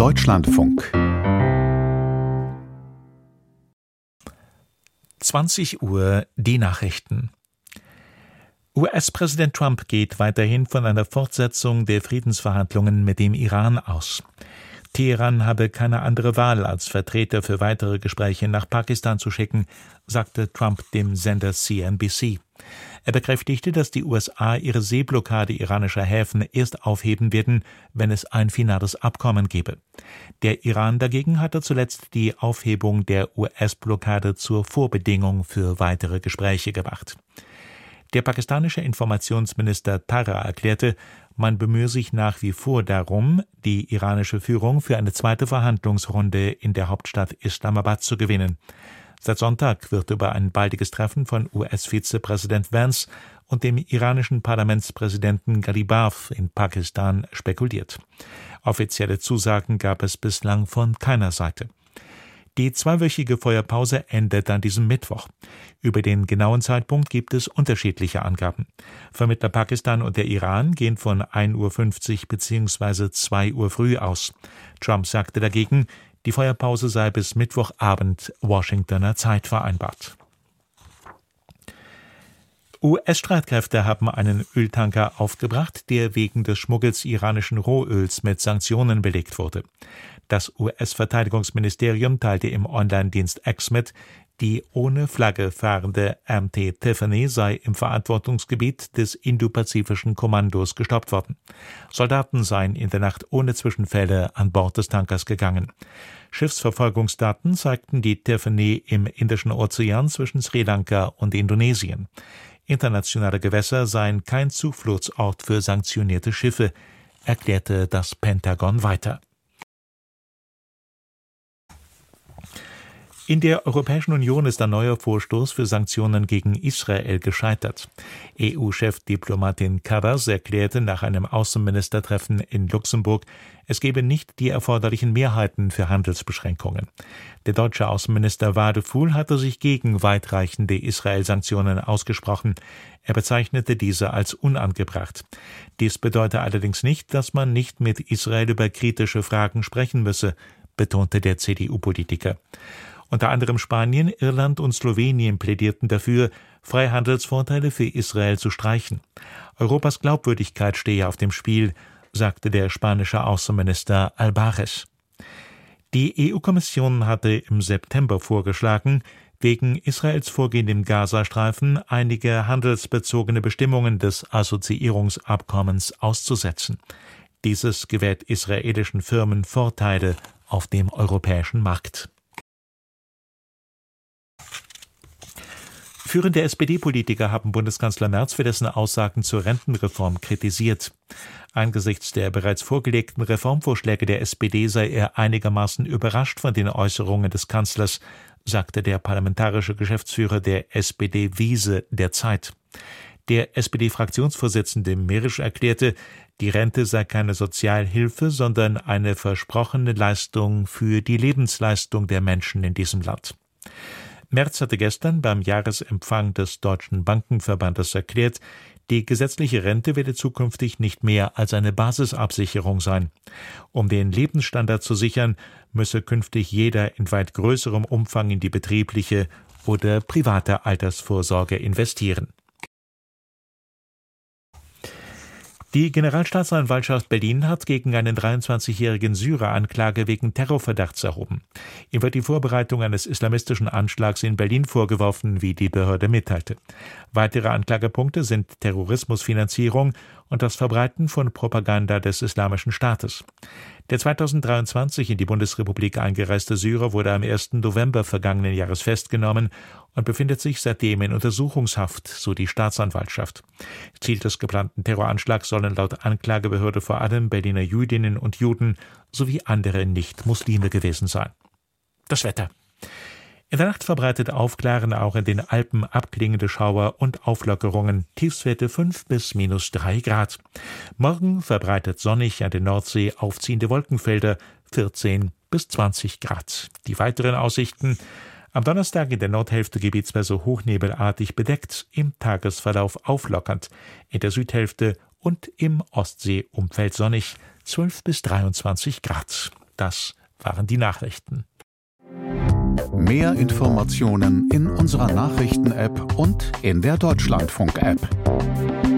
Deutschlandfunk 20 Uhr die Nachrichten. US-Präsident Trump geht weiterhin von einer Fortsetzung der Friedensverhandlungen mit dem Iran aus. Teheran habe keine andere Wahl, als Vertreter für weitere Gespräche nach Pakistan zu schicken, sagte Trump dem Sender CNBC. Er bekräftigte, dass die USA ihre Seeblockade iranischer Häfen erst aufheben werden, wenn es ein finales Abkommen gebe. Der Iran dagegen hatte zuletzt die Aufhebung der US-Blockade zur Vorbedingung für weitere Gespräche gemacht. Der pakistanische Informationsminister Tara erklärte, man bemühe sich nach wie vor darum, die iranische Führung für eine zweite Verhandlungsrunde in der Hauptstadt Islamabad zu gewinnen. Seit Sonntag wird über ein baldiges Treffen von US-Vizepräsident Vance und dem iranischen Parlamentspräsidenten Ghalibaf in Pakistan spekuliert. Offizielle Zusagen gab es bislang von keiner Seite. Die zweiwöchige Feuerpause endet an diesem Mittwoch. Über den genauen Zeitpunkt gibt es unterschiedliche Angaben. Vermittler Pakistan und der Iran gehen von 1:50 Uhr bzw. 2 Uhr früh aus. Trump sagte dagegen, die Feuerpause sei bis Mittwochabend Washingtoner Zeit vereinbart. US-Streitkräfte haben einen Öltanker aufgebracht, der wegen des Schmuggels iranischen Rohöls mit Sanktionen belegt wurde. Das US-Verteidigungsministerium teilte im Online-Dienst X mit, die ohne Flagge fahrende MT Tiffany sei im Verantwortungsgebiet des Indopazifischen Kommandos gestoppt worden. Soldaten seien in der Nacht ohne Zwischenfälle an Bord des Tankers gegangen. Schiffsverfolgungsdaten zeigten die Tiffany im Indischen Ozean zwischen Sri Lanka und Indonesien. Internationale Gewässer seien kein Zufluchtsort für sanktionierte Schiffe, erklärte das Pentagon weiter. In der Europäischen Union ist ein neuer Vorstoß für Sanktionen gegen Israel gescheitert. EU-Chefdiplomatin Callas erklärte nach einem Außenministertreffen in Luxemburg, es gebe nicht die erforderlichen Mehrheiten für Handelsbeschränkungen. Der deutsche Außenminister Wadefuhl hatte sich gegen weitreichende Israel-Sanktionen ausgesprochen. Er bezeichnete diese als unangebracht. Dies bedeute allerdings nicht, dass man nicht mit Israel über kritische Fragen sprechen müsse, betonte der CDU-Politiker. Unter anderem Spanien, Irland und Slowenien plädierten dafür, Freihandelsvorteile für Israel zu streichen. Europas Glaubwürdigkeit stehe auf dem Spiel, sagte der spanische Außenminister Albares. Die EU-Kommission hatte im September vorgeschlagen, wegen Israels Vorgehen im Gazastreifen einige handelsbezogene Bestimmungen des Assoziierungsabkommens auszusetzen. Dieses gewährt israelischen Firmen Vorteile auf dem europäischen Markt. Führende SPD-Politiker haben Bundeskanzler Merz für dessen Aussagen zur Rentenreform kritisiert. Angesichts der bereits vorgelegten Reformvorschläge der SPD sei er einigermaßen überrascht von den Äußerungen des Kanzlers, sagte der parlamentarische Geschäftsführer der SPD Wiese der Zeit. Der SPD-Fraktionsvorsitzende Mirisch erklärte, die Rente sei keine Sozialhilfe, sondern eine versprochene Leistung für die Lebensleistung der Menschen in diesem Land. Merz hatte gestern beim Jahresempfang des Deutschen Bankenverbandes erklärt, die gesetzliche Rente werde zukünftig nicht mehr als eine Basisabsicherung sein. Um den Lebensstandard zu sichern, müsse künftig jeder in weit größerem Umfang in die betriebliche oder private Altersvorsorge investieren. Die Generalstaatsanwaltschaft Berlin hat gegen einen 23-jährigen Syrer Anklage wegen Terrorverdachts erhoben. Ihm wird die Vorbereitung eines islamistischen Anschlags in Berlin vorgeworfen, wie die Behörde mitteilte. Weitere Anklagepunkte sind Terrorismusfinanzierung und das Verbreiten von Propaganda des Islamischen Staates. Der 2023 in die Bundesrepublik eingereiste Syrer wurde am 1. November vergangenen Jahres festgenommen und befindet sich seitdem in Untersuchungshaft, so die Staatsanwaltschaft. Ziel des geplanten Terroranschlags sollen laut Anklagebehörde vor allem Berliner Jüdinnen und Juden sowie andere Nicht-Muslime gewesen sein. Das Wetter. In der Nacht verbreitet Aufklaren, auch in den Alpen abklingende Schauer und Auflockerungen, Tiefstwerte 5 bis -3 Grad. Morgen verbreitet sonnig, an der Nordsee aufziehende Wolkenfelder, 14 bis 20 Grad. Die weiteren Aussichten: am Donnerstag in der Nordhälfte gebietsweise hochnebelartig bedeckt, im Tagesverlauf auflockernd, in der Südhälfte und im Ostseeumfeld sonnig, 12 bis 23 Grad. Das waren die Nachrichten. Mehr Informationen in unserer Nachrichten-App und in der Deutschlandfunk-App.